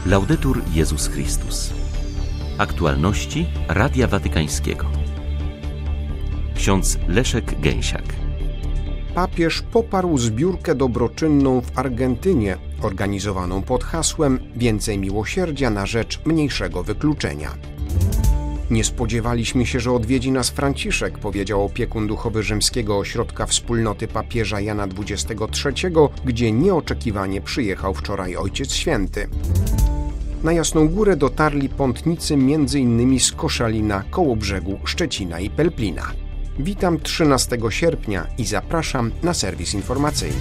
Laudetur Jezus Chrystus. Aktualności Radia Watykańskiego. Ksiądz Leszek Gęsiak. Papież poparł zbiórkę dobroczynną w Argentynie, organizowaną pod hasłem Więcej miłosierdzia na rzecz mniejszego wykluczenia. Nie spodziewaliśmy się, że odwiedzi nas Franciszek, powiedział opiekun duchowy rzymskiego ośrodka wspólnoty papieża Jana XXIII, gdzie nieoczekiwanie przyjechał wczoraj Ojciec Święty. Na Jasną Górę dotarli pątnicy m.in. z Koszalina, Kołobrzegu, Szczecina i Pelplina. Witam 13 sierpnia i zapraszam na serwis informacyjny.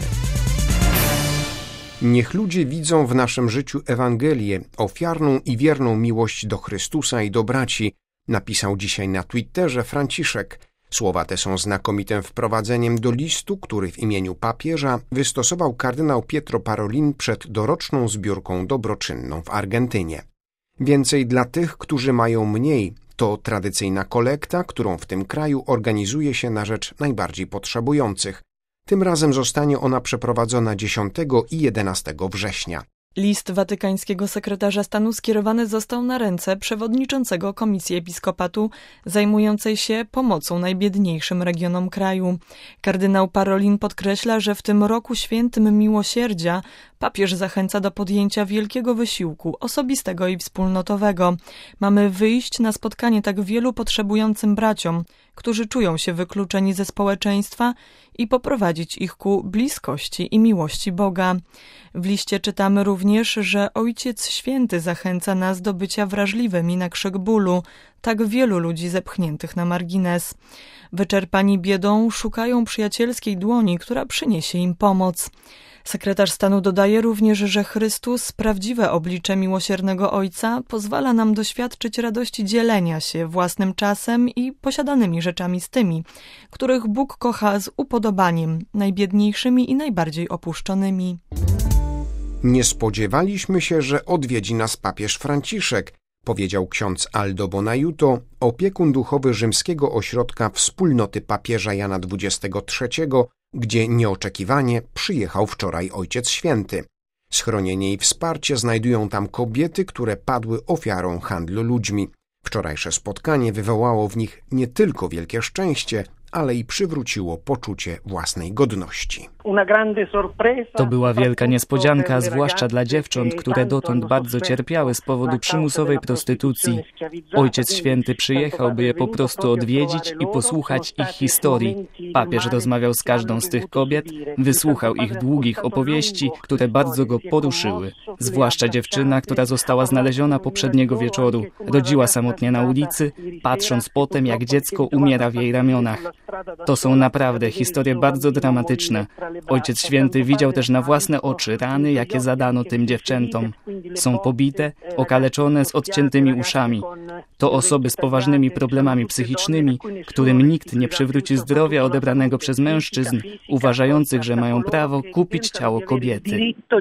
Niech ludzie widzą w naszym życiu Ewangelię, ofiarną i wierną miłość do Chrystusa i do braci, napisał dzisiaj na Twitterze Franciszek. Słowa te są znakomitym wprowadzeniem do listu, który w imieniu papieża wystosował kardynał Pietro Parolin przed doroczną zbiórką dobroczynną w Argentynie. Więcej dla tych, którzy mają mniej, to tradycyjna kolekta, którą w tym kraju organizuje się na rzecz najbardziej potrzebujących. Tym razem zostanie ona przeprowadzona 10 i 11 września. List watykańskiego sekretarza stanu skierowany został na ręce przewodniczącego Komisji Episkopatu zajmującej się pomocą najbiedniejszym regionom kraju. Kardynał Parolin podkreśla, że w tym roku świętym miłosierdzia papież zachęca do podjęcia wielkiego wysiłku osobistego i wspólnotowego. Mamy wyjść na spotkanie tak wielu potrzebującym braciom, którzy czują się wykluczeni ze społeczeństwa i poprowadzić ich ku bliskości i miłości Boga. W liście czytamy również, że Ojciec Święty zachęca nas do bycia wrażliwymi na krzyk bólu tak wielu ludzi zepchniętych na margines. Wyczerpani biedą szukają przyjacielskiej dłoni, która przyniesie im pomoc. Sekretarz stanu dodaje również, że Chrystus, prawdziwe oblicze miłosiernego Ojca, pozwala nam doświadczyć radości dzielenia się własnym czasem i posiadanymi rzeczami z tymi, których Bóg kocha z upodobaniem, najbiedniejszymi i najbardziej opuszczonymi. Nie spodziewaliśmy się, że odwiedzi nas papież Franciszek, powiedział ksiądz Aldo Bonajuto, opiekun duchowy rzymskiego ośrodka wspólnoty papieża Jana XXIII, gdzie nieoczekiwanie przyjechał wczoraj Ojciec Święty. Schronienie i wsparcie znajdują tam kobiety, które padły ofiarą handlu ludźmi. Wczorajsze spotkanie wywołało w nich nie tylko wielkie szczęście, ale i przywróciło poczucie własnej godności. To była wielka niespodzianka, zwłaszcza dla dziewcząt, które dotąd bardzo cierpiały z powodu przymusowej prostytucji. Ojciec Święty przyjechał, by je po prostu odwiedzić i posłuchać ich historii. Papież rozmawiał z każdą z tych kobiet, wysłuchał ich długich opowieści, które bardzo go poruszyły. Zwłaszcza dziewczyna, która została znaleziona poprzedniego wieczoru. Rodziła samotnie na ulicy, patrząc potem, jak dziecko umiera w jej ramionach. To są naprawdę historie bardzo dramatyczne. Ojciec Święty widział też na własne oczy rany, jakie zadano tym dziewczętom. Są pobite, okaleczone z odciętymi uszami. To osoby z poważnymi problemami psychicznymi, którym nikt nie przywróci zdrowia odebranego przez mężczyzn, uważających, że mają prawo kupić ciało kobiety.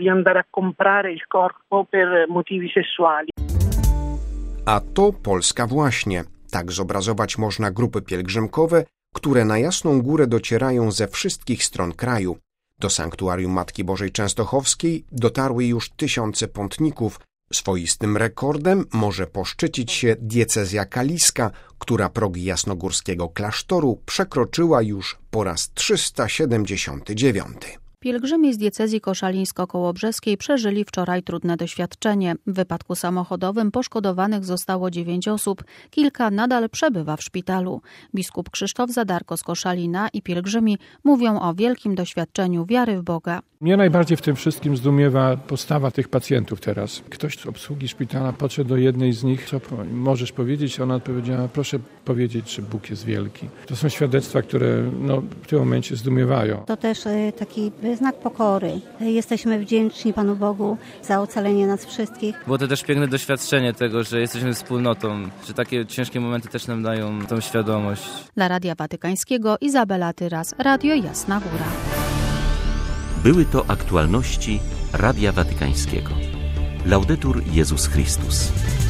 A to Polska właśnie. Tak zobrazować można grupy pielgrzymkowe, które na Jasną Górę docierają ze wszystkich stron kraju. Do sanktuarium Matki Bożej Częstochowskiej dotarły już tysiące pątników. Swoistym rekordem może poszczycić się diecezja kaliska, która progi jasnogórskiego klasztoru przekroczyła już po raz 379. Pielgrzymi z diecezji koszalińsko-kołobrzeskiej przeżyli wczoraj trudne doświadczenie. W wypadku samochodowym poszkodowanych zostało 9 osób, kilka nadal przebywa w szpitalu. Biskup Krzysztof Zadarko z Koszalina i pielgrzymi mówią o wielkim doświadczeniu wiary w Boga. Mnie najbardziej w tym wszystkim zdumiewa postawa tych pacjentów teraz. Ktoś z obsługi szpitala podszedł do jednej z nich, co możesz powiedzieć? Ona odpowiedziała, proszę powiedzieć, że Bóg jest wielki. To są świadectwa, które w tym momencie zdumiewają. To też taki znak pokory. Jesteśmy wdzięczni Panu Bogu za ocalenie nas wszystkich. Było to też piękne doświadczenie tego, że jesteśmy wspólnotą, że takie ciężkie momenty też nam dają tą świadomość. Dla Radia Watykańskiego Izabela Tyras, Radio Jasna Góra. Były to aktualności Radia Watykańskiego. Laudetur Jezus Chrystus.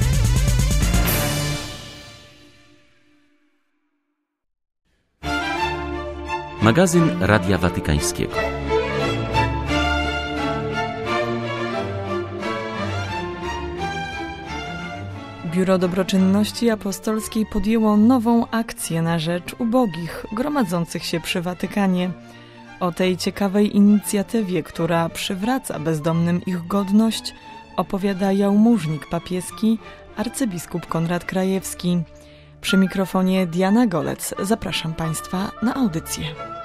Magazyn Radia Watykańskiego. Biuro Dobroczynności Apostolskiej podjęło nową akcję na rzecz ubogich gromadzących się przy Watykanie. O tej ciekawej inicjatywie, która przywraca bezdomnym ich godność, opowiada jałmużnik papieski arcybiskup Konrad Krajewski. Przy mikrofonie Diana Golec. Zapraszam Państwa na audycję.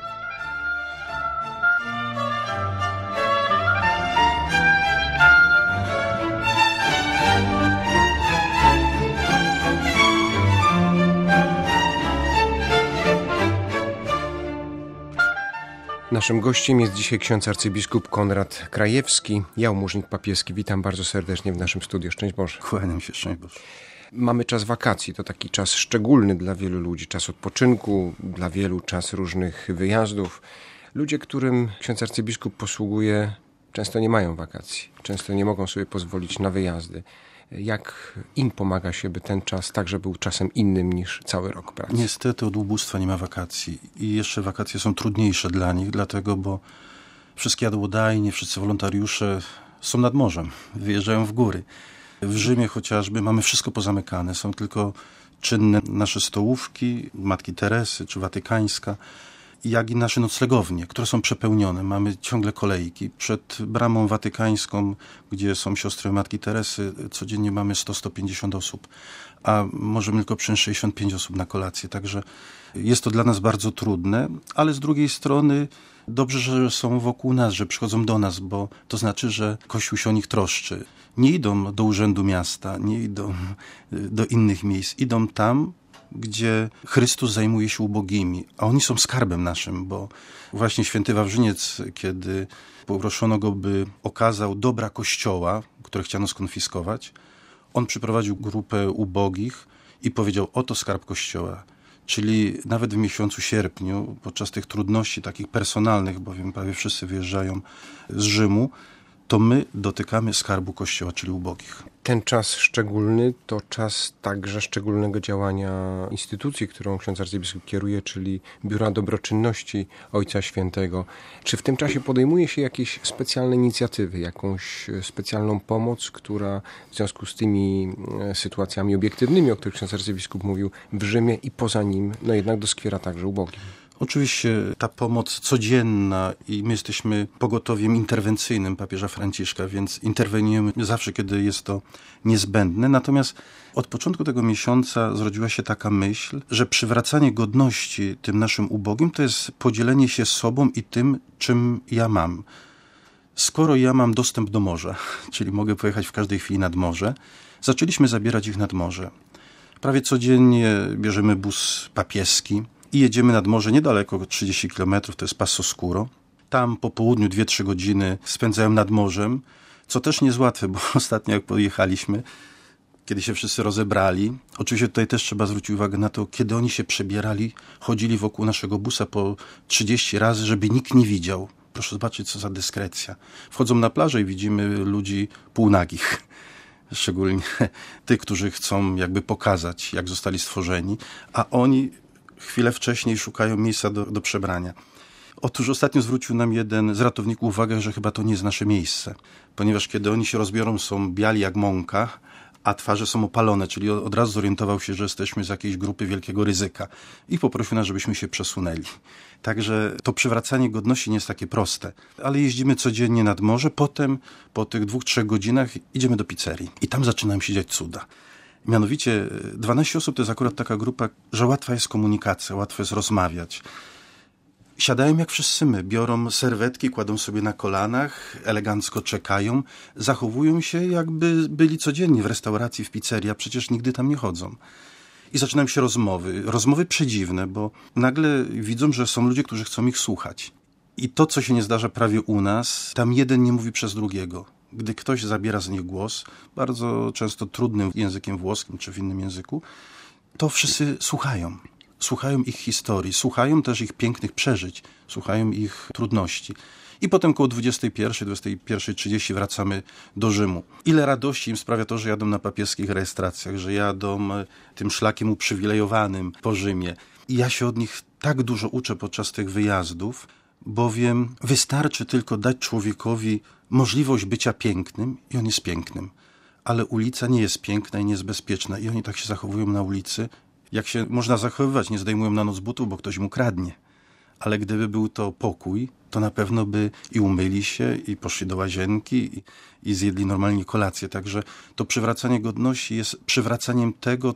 Naszym gościem jest dzisiaj ksiądz arcybiskup Konrad Krajewski, jałmużnik papieski. Witam bardzo serdecznie w naszym studiu. Szczęść Boże. Kłaniam się, szczęść Boże. Mamy czas wakacji, to taki czas szczególny dla wielu ludzi, czas odpoczynku, dla wielu czas różnych wyjazdów. Ludzie, którym ksiądz arcybiskup posługuje, często nie mają wakacji, często nie mogą sobie pozwolić na wyjazdy. Jak im pomaga się, by ten czas także był czasem innym niż cały rok pracy? Niestety od ubóstwa nie ma wakacji i jeszcze wakacje są trudniejsze dla nich, dlatego, bo wszystkie jadłodajnie, wszyscy wolontariusze są nad morzem, wyjeżdżają w góry. W Rzymie chociażby mamy wszystko pozamykane, są tylko czynne nasze stołówki, Matki Teresy czy Watykańska, jak i nasze noclegownie, które są przepełnione. Mamy ciągle kolejki. Przed bramą watykańską, gdzie są siostry Matki Teresy, codziennie mamy 100-150 osób, a możemy tylko przyjąć 65 osób na kolację. Także jest to dla nas bardzo trudne, ale z drugiej strony dobrze, że są wokół nas, że przychodzą do nas, bo to znaczy, że Kościół się o nich troszczy. Nie idą do urzędu miasta, nie idą do innych miejsc, idą tam, gdzie Chrystus zajmuje się ubogimi, a oni są skarbem naszym, bo właśnie święty Wawrzyniec, kiedy poproszono go, by okazał dobra Kościoła, które chciano skonfiskować, on przyprowadził grupę ubogich i powiedział, oto skarb Kościoła. Czyli nawet w miesiącu sierpniu, podczas tych trudności takich personalnych, bowiem prawie wszyscy wyjeżdżają z Rzymu, to my dotykamy skarbu Kościoła, czyli ubogich. Ten czas szczególny to czas także szczególnego działania instytucji, którą ksiądz arcybiskup kieruje, czyli Biura Dobroczynności Ojca Świętego. Czy w tym czasie podejmuje się jakieś specjalne inicjatywy, jakąś specjalną pomoc, która w związku z tymi sytuacjami obiektywnymi, o których ksiądz arcybiskup mówił, w Rzymie i poza nim, no jednak doskwiera także ubogim? Oczywiście ta pomoc codzienna i my jesteśmy pogotowiem interwencyjnym papieża Franciszka, więc interweniujemy zawsze, kiedy jest to niezbędne. Natomiast od początku tego miesiąca zrodziła się taka myśl, że przywracanie godności tym naszym ubogim to jest podzielenie się sobą i tym, czym ja mam. Skoro ja mam dostęp do morza, czyli mogę pojechać w każdej chwili nad morze, zaczęliśmy zabierać ich nad morze. Prawie codziennie bierzemy bus papieski i jedziemy nad morze niedaleko, 30 km, to jest Passo Scuro. Tam po południu 2-3 godziny spędzają nad morzem, co też nie jest łatwe, bo ostatnio jak pojechaliśmy, kiedy się wszyscy rozebrali, oczywiście tutaj też trzeba zwrócić uwagę na to, kiedy oni się przebierali, chodzili wokół naszego busa po 30 razy, żeby nikt nie widział. Proszę zobaczyć, co za dyskrecja. Wchodzą na plażę i widzimy ludzi półnagich. Szczególnie tych, którzy chcą jakby pokazać, jak zostali stworzeni, a oni chwilę wcześniej szukają miejsca do przebrania. Otóż ostatnio zwrócił nam jeden z ratowników uwagę, że chyba to nie jest nasze miejsce, ponieważ kiedy oni się rozbiorą, są biali jak mąka, a twarze są opalone, czyli od razu zorientował się, że jesteśmy z jakiejś grupy wielkiego ryzyka i poprosił nas, żebyśmy się przesunęli. Także to przywracanie godności nie jest takie proste, ale jeździmy codziennie nad morze, potem po tych 2-3 godzinach idziemy do pizzerii i tam zaczynają się dziać cuda. Mianowicie 12 osób to jest akurat taka grupa, że łatwa jest komunikacja, łatwo jest rozmawiać. Siadają jak wszyscy my, biorą serwetki, kładą sobie na kolanach, elegancko czekają, zachowują się jakby byli codziennie w restauracji, w pizzerii, a przecież nigdy tam nie chodzą. I zaczynają się rozmowy przedziwne, bo nagle widzą, że są ludzie, którzy chcą ich słuchać. I to, co się nie zdarza prawie u nas, tam jeden nie mówi przez drugiego. Gdy ktoś zabiera z nich głos, bardzo często trudnym językiem włoskim czy w innym języku, to wszyscy słuchają. Słuchają ich historii, słuchają też ich pięknych przeżyć, słuchają ich trudności. I potem koło 21:30 wracamy do Rzymu. Ile radości im sprawia to, że jadą na papieskich rejestracjach, że jadą tym szlakiem uprzywilejowanym po Rzymie. I ja się od nich tak dużo uczę podczas tych wyjazdów, bowiem wystarczy tylko dać człowiekowi możliwość bycia pięknym i on jest pięknym. ale ulica nie jest piękna i nie jest bezpieczna. I oni tak się zachowują na ulicy, jak się można zachowywać. Nie zdejmują na noc butów, bo ktoś mu kradnie. Ale gdyby był to pokój, to na pewno by i umyli się, i poszli do łazienki, i zjedli normalnie kolację. Także to przywracanie godności jest przywracaniem tego,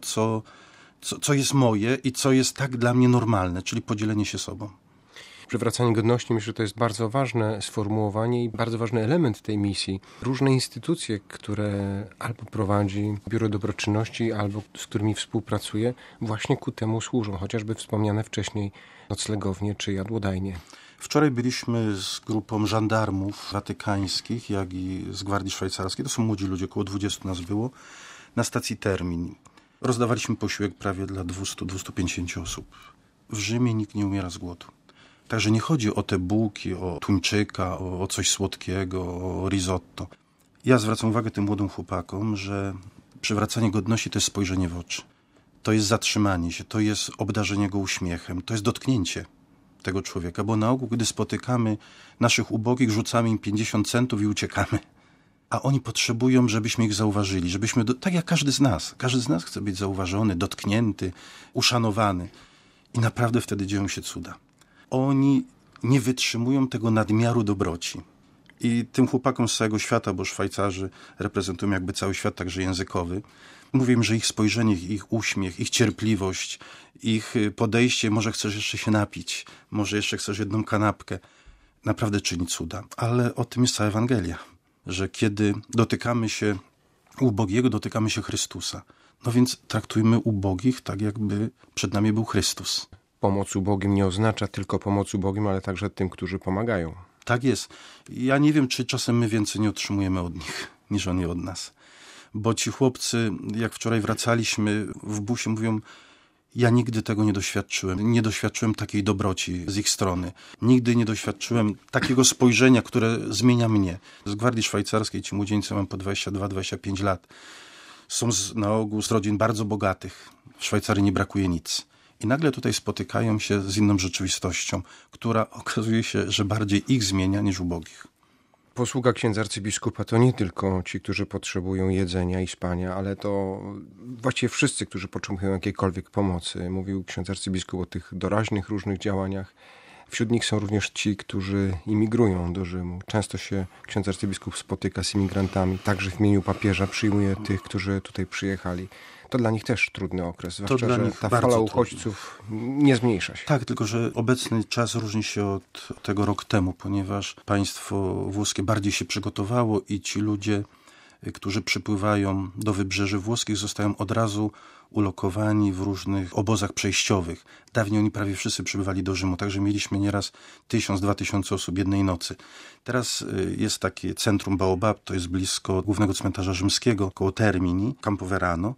co jest moje i co jest tak dla mnie normalne, czyli podzielenie się sobą. Przywracanie godności, myślę, że to jest bardzo ważne sformułowanie i bardzo ważny element tej misji. Różne instytucje, które albo prowadzi Biuro Dobroczynności, albo z którymi współpracuje, właśnie ku temu służą, chociażby wspomniane wcześniej noclegownie czy jadłodajnie. Wczoraj byliśmy z grupą żandarmów watykańskich, jak i z Gwardii Szwajcarskiej. To są młodzi ludzie, około 20 nas było, na stacji Termini. Rozdawaliśmy posiłek prawie dla 200-250 osób. W Rzymie nikt nie umiera z głodu. Także nie chodzi o te bułki, o tuńczyka, o coś słodkiego, o risotto. Ja zwracam uwagę tym młodym chłopakom, że przywracanie godności to jest spojrzenie w oczy. To jest zatrzymanie się, to jest obdarzenie go uśmiechem, to jest dotknięcie tego człowieka, bo na ogół, gdy spotykamy naszych ubogich, rzucamy im 50 centów i uciekamy. A oni potrzebują, żebyśmy ich zauważyli, żebyśmy, tak jak każdy z nas chce być zauważony, dotknięty, uszanowany. I naprawdę wtedy dzieją się cuda. Oni nie wytrzymują tego nadmiaru dobroci. I tym chłopakom z całego świata, bo Szwajcarzy reprezentują jakby cały świat, także językowy, mówię im, że ich spojrzenie, ich uśmiech, ich cierpliwość, ich podejście, może chcesz jeszcze się napić, może jeszcze chcesz jedną kanapkę, naprawdę czyni cuda. Ale o tym jest cała Ewangelia, że kiedy dotykamy się ubogiego, dotykamy się Chrystusa. No więc traktujmy ubogich tak, jakby przed nami był Chrystus. Pomoc ubogim nie oznacza tylko pomoc ubogim, ale także tym, którzy pomagają. Tak jest. Ja nie wiem, czy czasem my więcej nie otrzymujemy od nich, niż oni od nas. Bo ci chłopcy, jak wczoraj wracaliśmy w busie, mówią, ja nigdy tego nie doświadczyłem. Nie doświadczyłem takiej dobroci z ich strony. Nigdy nie doświadczyłem takiego spojrzenia, które zmienia mnie. Z Gwardii Szwajcarskiej ci młodzieńcy mają po 22-25 lat. Są na ogół z rodzin bardzo bogatych. W Szwajcarii nie brakuje nic. I nagle tutaj spotykają się z inną rzeczywistością, która okazuje się, że bardziej ich zmienia niż ubogich. Posługa księdza arcybiskupa to nie tylko ci, którzy potrzebują jedzenia i spania, ale to właściwie wszyscy, którzy potrzebują jakiejkolwiek pomocy. Mówił ksiądz arcybiskup o tych doraźnych różnych działaniach. Wśród nich są również ci, którzy imigrują do Rzymu. Często się ksiądz arcybiskup spotyka z imigrantami, także w imieniu papieża przyjmuje tych, którzy tutaj przyjechali. To dla nich też trudny okres, zwłaszcza, że ta fala uchodźców nie zmniejsza się. Tak, tylko że obecny czas różni się od tego rok temu, ponieważ państwo włoskie bardziej się przygotowało i ci ludzie, którzy przypływają do wybrzeży włoskich, zostają od razu ulokowani w różnych obozach przejściowych. Dawniej oni prawie wszyscy przybywali do Rzymu, także mieliśmy nieraz 1000-2000 osób jednej nocy. Teraz jest takie centrum Baobab, to jest blisko głównego cmentarza rzymskiego, koło Termini, Campo Verano.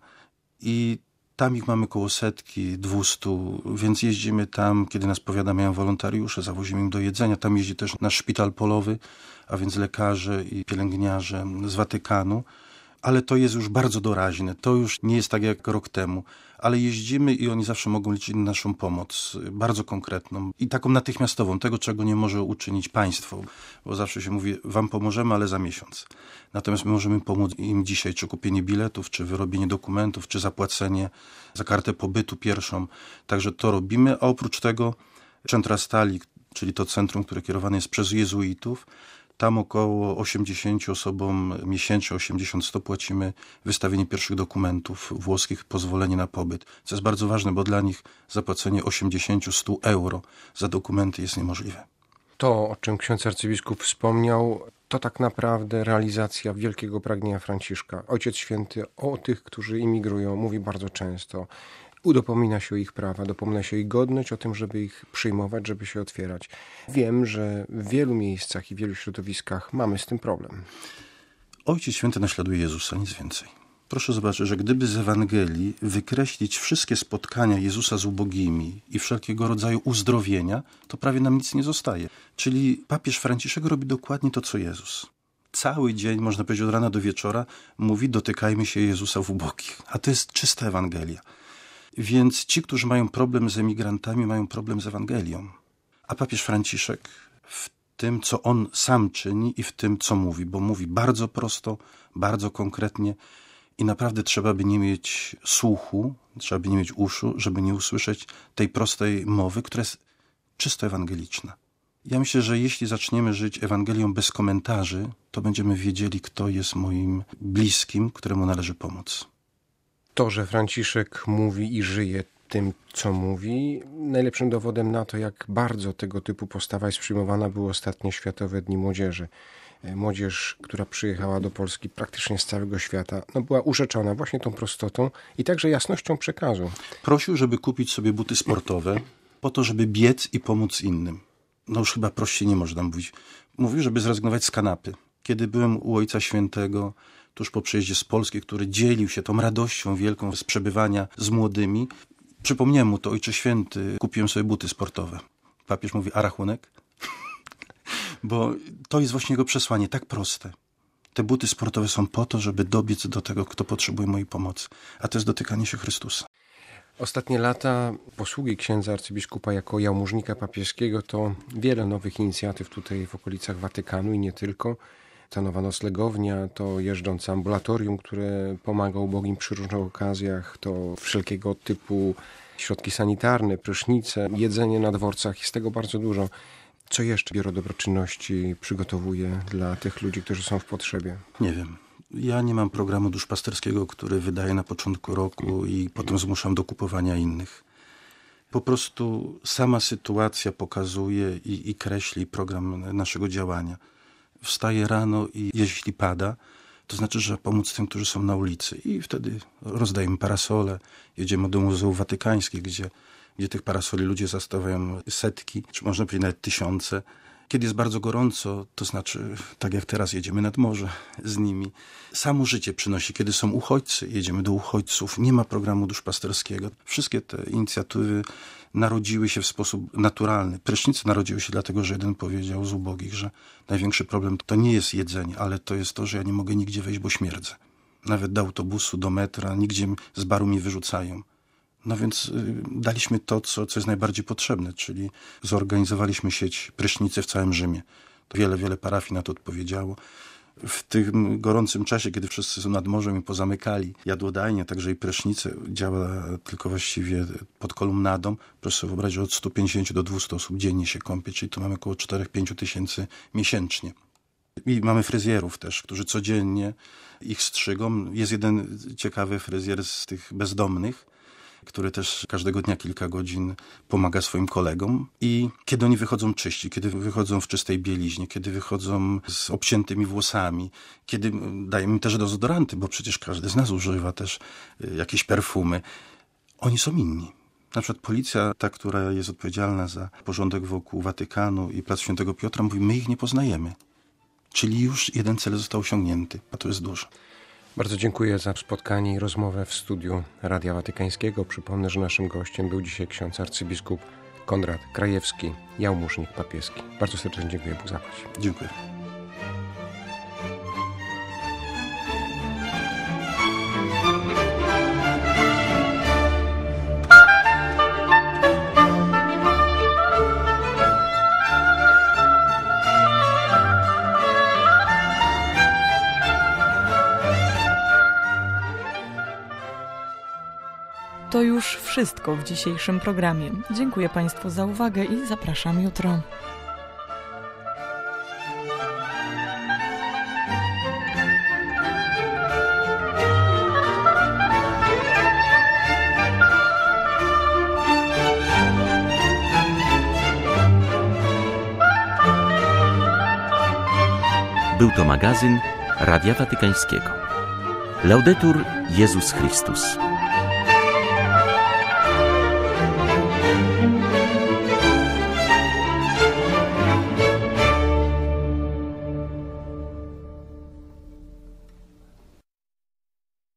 I tam ich mamy koło 100-200, więc jeździmy tam, kiedy nas powiadamiają wolontariusze, zawozimy im do jedzenia. Tam jeździ też nasz szpital polowy, a więc lekarze i pielęgniarze z Watykanu. Ale to jest już bardzo doraźne. To już nie jest tak jak rok temu. Ale jeździmy i oni zawsze mogą liczyć na naszą pomoc. Bardzo konkretną i taką natychmiastową. Tego, czego nie może uczynić państwo. Bo zawsze się mówi, wam pomożemy, ale za miesiąc. Natomiast my możemy pomóc im dzisiaj, czy kupienie biletów, czy wyrobienie dokumentów, czy zapłacenie za kartę pobytu pierwszą. Także to robimy. A oprócz tego Centra Stali, czyli to centrum, które kierowane jest przez jezuitów, tam około 80 osobom miesięcznie, 80-100 płacimy wystawienie pierwszych dokumentów włoskich, pozwolenie na pobyt. Co jest bardzo ważne, bo dla nich zapłacenie 80-100 euro za dokumenty jest niemożliwe. To, o czym ksiądz arcybiskup wspomniał, to tak naprawdę realizacja wielkiego pragnienia Franciszka. Ojciec Święty o tych, którzy imigrują, mówi bardzo często. Udopomina się o ich prawa, dopomina się o ich godność, o tym, żeby ich przyjmować, żeby się otwierać. Wiem, że w wielu miejscach i w wielu środowiskach mamy z tym problem. Ojciec Święty naśladuje Jezusa, nic więcej. Proszę zobaczyć, że gdyby z Ewangelii wykreślić wszystkie spotkania Jezusa z ubogimi i wszelkiego rodzaju uzdrowienia, to prawie nam nic nie zostaje. Czyli papież Franciszek robi dokładnie to, co Jezus. Cały dzień, można powiedzieć od rana do wieczora, mówi, dotykajmy się Jezusa w ubogich. A to jest czysta Ewangelia. Więc ci, którzy mają problem z emigrantami, mają problem z Ewangelią. A papież Franciszek w tym, co on sam czyni i w tym, co mówi, bo mówi bardzo prosto, bardzo konkretnie i naprawdę trzeba by nie mieć słuchu, trzeba by nie mieć uszu, żeby nie usłyszeć tej prostej mowy, która jest czysto ewangeliczna. Ja myślę, że jeśli zaczniemy żyć Ewangelią bez komentarzy, to będziemy wiedzieli, kto jest moim bliskim, któremu należy pomóc. To, że Franciszek mówi i żyje tym, co mówi, najlepszym dowodem na to, jak bardzo tego typu postawa jest przyjmowana, były ostatnie Światowe Dni Młodzieży. Młodzież, która przyjechała do Polski praktycznie z całego świata, była urzeczona właśnie tą prostotą i także jasnością przekazu. Prosił, żeby kupić sobie buty sportowe po to, żeby biec i pomóc innym. Już chyba prościej nie można mówić. Mówił, żeby zrezygnować z kanapy. Kiedy byłem u Ojca Świętego, tuż po przyjeździe z Polski, który dzielił się tą radością wielką z przebywania z młodymi, przypomniałem mu to: Ojcze Święty, kupiłem sobie buty sportowe. Papież mówi: a rachunek? Bo to jest właśnie jego przesłanie, tak proste. Te buty sportowe są po to, żeby dobiec do tego, kto potrzebuje mojej pomocy. A to jest dotykanie się Chrystusa. Ostatnie lata posługi księdza arcybiskupa jako jałmużnika papieskiego to wiele nowych inicjatyw tutaj w okolicach Watykanu i nie tylko. Ta nowa noclegownia, to jeżdżące ambulatorium, które pomaga ubogim przy różnych okazjach, to wszelkiego typu środki sanitarne, prysznice, jedzenie na dworcach, jest tego bardzo dużo. Co jeszcze Biuro Dobroczynności przygotowuje dla tych ludzi, którzy są w potrzebie? Nie wiem. Ja nie mam programu duszpasterskiego, który wydaję na początku roku i potem zmuszam do kupowania innych. Po prostu sama sytuacja pokazuje i kreśli program naszego działania. Wstaję rano i jeśli pada, to znaczy, że pomóc tym, którzy są na ulicy. I wtedy rozdajemy parasole, jedziemy do Muzeum Watykańskich, gdzie tych parasoli ludzie zastawiają setki, czy można powiedzieć nawet tysiące. Kiedy jest bardzo gorąco, to znaczy, tak jak teraz, jedziemy nad morze z nimi. Samo życie przynosi. Kiedy są uchodźcy, jedziemy do uchodźców. Nie ma programu duszpasterskiego. Wszystkie te inicjatywy narodziły się w sposób naturalny. Prysznice narodziły się dlatego, że jeden powiedział z ubogich, że największy problem to nie jest jedzenie, ale to jest to, że ja nie mogę nigdzie wejść, bo śmierdzę. Nawet do autobusu, do metra, nigdzie z baru mnie wyrzucają. No więc daliśmy to, co jest najbardziej potrzebne, czyli zorganizowaliśmy sieć prysznicy w całym Rzymie. To wiele parafii na to odpowiedziało. W tym gorącym czasie, kiedy wszyscy są nad morzem i pozamykali jadłodajnie, także i prysznice, działa tylko właściwie pod kolumnadą. Proszę sobie wyobrazić, że od 150 do 200 osób dziennie się kąpie, czyli tu mamy około 4-5 tysięcy miesięcznie. I mamy fryzjerów też, którzy codziennie ich strzygą. Jest jeden ciekawy fryzjer z tych bezdomnych, który też każdego dnia kilka godzin pomaga swoim kolegom. I kiedy oni wychodzą czyści, kiedy wychodzą w czystej bieliźnie, kiedy wychodzą z obciętymi włosami, kiedy dajemy im też dezodoranty, bo przecież każdy z nas używa też jakieś perfumy, oni są inni. Na przykład policja, ta, która jest odpowiedzialna za porządek wokół Watykanu i Placu Świętego Piotra, mówi: my ich nie poznajemy. Czyli już jeden cel został osiągnięty, a to jest dużo. Bardzo dziękuję za spotkanie i rozmowę w studiu Radia Watykańskiego. Przypomnę, że naszym gościem był dzisiaj ksiądz arcybiskup Konrad Krajewski, jałmużnik papieski. Bardzo serdecznie dziękuję. Bóg zapłać. Dziękuję. To już wszystko w dzisiejszym programie. Dziękuję Państwu za uwagę i zapraszam jutro. Był to magazyn Radia Watykańskiego. Laudetur Jezus Chrystus.